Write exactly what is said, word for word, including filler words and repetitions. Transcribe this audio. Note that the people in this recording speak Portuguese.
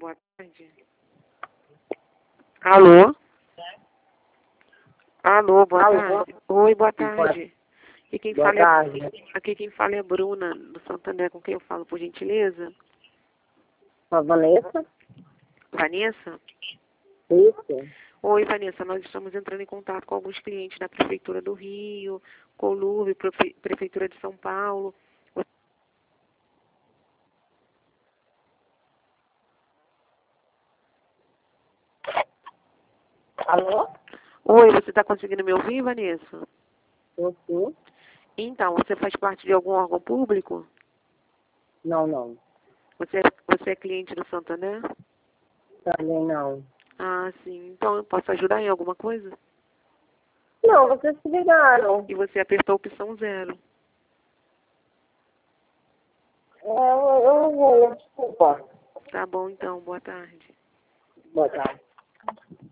boa tarde. Alô? Alô, boa Alô? tarde. Oi, boa Boa- tarde. Aqui quem, Boa fala tarde. É, aqui quem fala é Bruna, do Santander, com quem eu falo, por gentileza? Com a Vanessa? Vanessa? Isso. Oi, Vanessa, nós estamos entrando em contato com alguns clientes da Prefeitura do Rio, Colúrbio, Prefe- Prefeitura de São Paulo. Alô? Oi, você está conseguindo me ouvir, Vanessa? Eu sim. Então, você faz parte de algum órgão público? Não, não. Você, você é cliente do Santander? Também não. Ah, sim. Então, eu posso ajudar em alguma coisa? Não, vocês se ligaram. E você apertou a opção zero. É, eu, eu vou, desculpa. Tá bom, então. Boa tarde. Boa tarde.